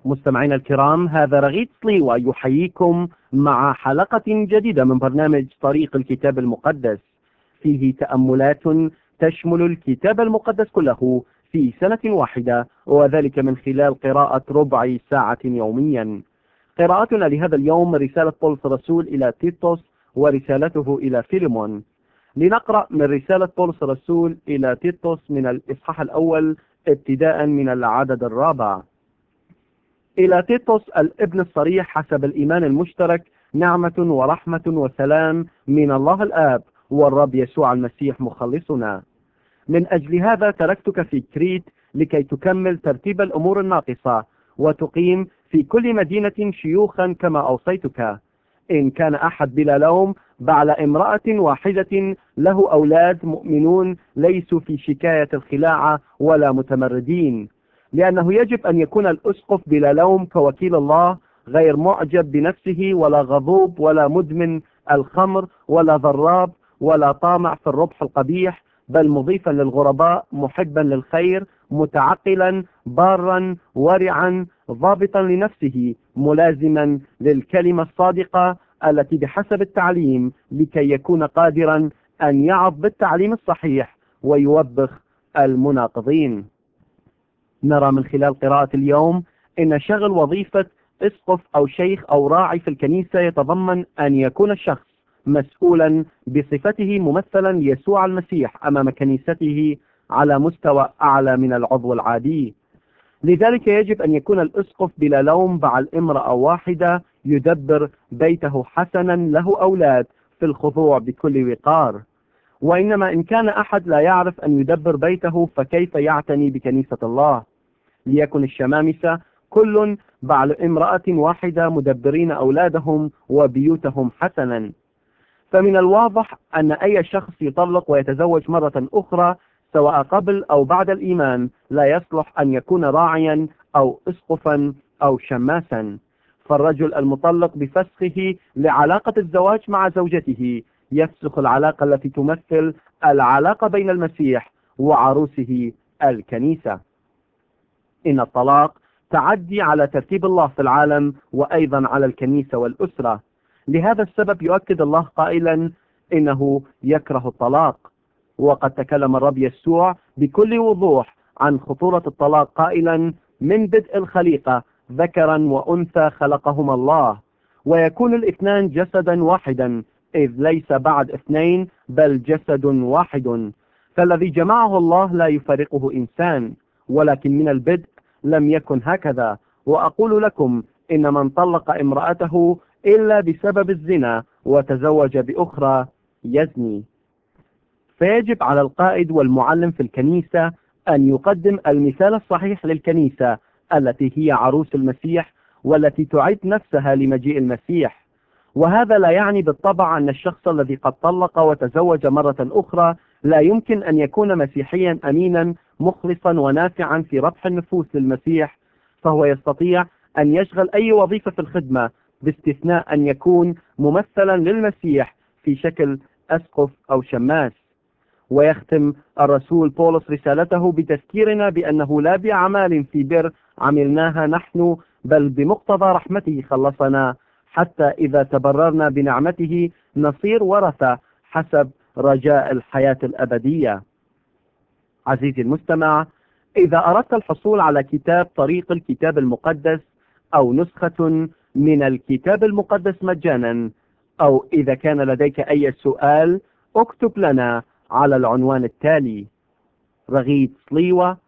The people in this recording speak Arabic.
مستمعينا الكرام، هذا رغيد سليوة يحييكم مع حلقة جديدة من برنامج طريق الكتاب المقدس، فيه تأملات تشمل الكتاب المقدس كله في سنة واحدة، وذلك من خلال قراءة ربع ساعة يوميا. قراءتنا لهذا اليوم رسالة بولس الرسول إلى تيتوس ورسالته إلى فيليمون. لنقرأ من رسالة بولس الرسول إلى تيتوس من الإصحاح الأول ابتداء من العدد الرابع. إلى تيتوس الابن الصريح حسب الإيمان المشترك، نعمة ورحمة وسلام من الله الآب والرب يسوع المسيح مخلصنا. من أجل هذا تركتك في كريت لكي تكمل ترتيب الأمور الناقصة، وتقيم في كل مدينة شيوخا كما أوصيتك. إن كان أحد بلا لوم بعد امرأة واحدة له أولاد مؤمنون ليسوا في شكاية الخلاعة ولا متمردين، لأنه يجب أن يكون الأسقف بلا لوم كوكيل الله، غير معجب بنفسه ولا غضوب ولا مدمن الخمر ولا ضراب ولا طامع في الربح القبيح، بل مضيفا للغرباء، محبا للخير، متعقلا، بارا، ورعا، ضابطا لنفسه، ملازما للكلمة الصادقة التي بحسب التعليم، لكي يكون قادرا أن يعظ بالتعليم الصحيح ويوبخ المناقضين. نرى من خلال قراءة اليوم إن شغل وظيفة اسقف أو شيخ أو راعي في الكنيسة يتضمن أن يكون الشخص مسؤولا بصفته ممثلا ليسوع المسيح أمام كنيسته على مستوى أعلى من العضو العادي. لذلك يجب أن يكون الأسقف بلا لوم بعد امرأة واحدة، يدبر بيته حسنا، له أولاد، في الخضوع بكل وقار. وإنما إن كان أحد لا يعرف أن يدبر بيته فكيف يعتني بكنيسة الله؟ ليكن الشمامسة كل بعد امرأة واحدة مدبرين أولادهم وبيوتهم حسنا. فمن الواضح أن أي شخص يطلق ويتزوج مرة أخرى سواء قبل أو بعد الإيمان لا يصلح أن يكون راعيا أو أسقفا أو شماسا. فالرجل المطلق بفسخه لعلاقة الزواج مع زوجته يفسخ العلاقة التي تمثل العلاقة بين المسيح وعروسه الكنيسة. إن الطلاق تعدي على ترتيب الله في العالم وأيضا على الكنيسة والأسرة. لهذا السبب يؤكد الله قائلا إنه يكره الطلاق. وقد تكلم الرب يسوع بكل وضوح عن خطورة الطلاق قائلا: من بدء الخليقة ذكرا وأنثى خلقهما الله، ويكون الاثنان جسدا واحدا، إذ ليس بعد اثنين بل جسد واحد. فالذي جمعه الله لا يفارقه إنسان، ولكن من البدء لم يكن هكذا. وأقول لكم إن من طلق امرأته إلا بسبب الزنا وتزوج بأخرى يزني. فيجب على القائد والمعلم في الكنيسة أن يقدم المثال الصحيح للكنيسة التي هي عروس المسيح والتي تعد نفسها لمجيء المسيح. وهذا لا يعني بالطبع أن الشخص الذي قد طلق وتزوج مرة أخرى لا يمكن أن يكون مسيحيا أمينا مخلصا ونافعا في ربح النفوس للمسيح، فهو يستطيع أن يشغل أي وظيفة في الخدمة باستثناء أن يكون ممثلا للمسيح في شكل أسقف أو شماس. ويختم الرسول بولس رسالته بتذكيرنا بأنه لا بأعمال في بر عملناها نحن، بل بمقتضى رحمته خلصنا، حتى إذا تبررنا بنعمته نصير ورثة حسب رجاء الحياة الأبدية. عزيزي المستمع، إذا أردت الحصول على كتاب طريق الكتاب المقدس أو نسخة من الكتاب المقدس مجانا، أو إذا كان لديك أي سؤال، اكتب لنا على العنوان التالي: رغيد سليوة،